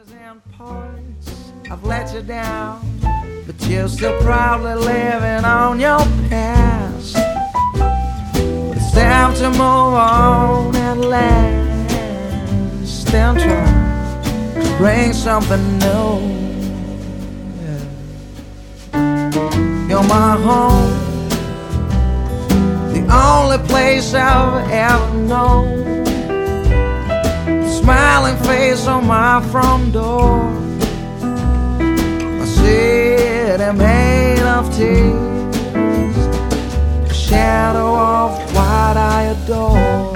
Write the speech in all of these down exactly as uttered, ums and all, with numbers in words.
and poets, I've let you down, but you're still proudly living on your past. But it's time to move on at last and try to bring something new. Yeah. You're my home, the only place I've ever known. Smiling face on my front door, a city made of tears, a shadow of what I adore.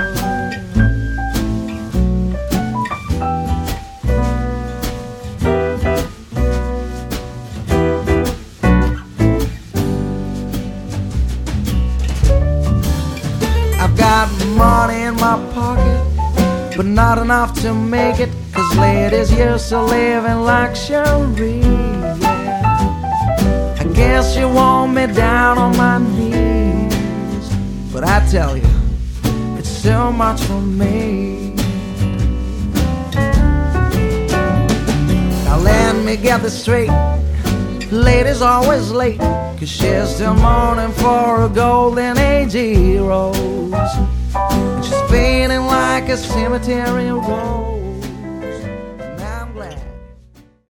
I've got money in my pocket, but not enough to make it, 'cause ladies used to live in luxury, yeah. I guess you want me down on my knees, but I tell you, it's too much for me. Now let me get this straight, lady's always late, 'cause she's still mourning for a golden age heroes. She's fading like a cemetery rose.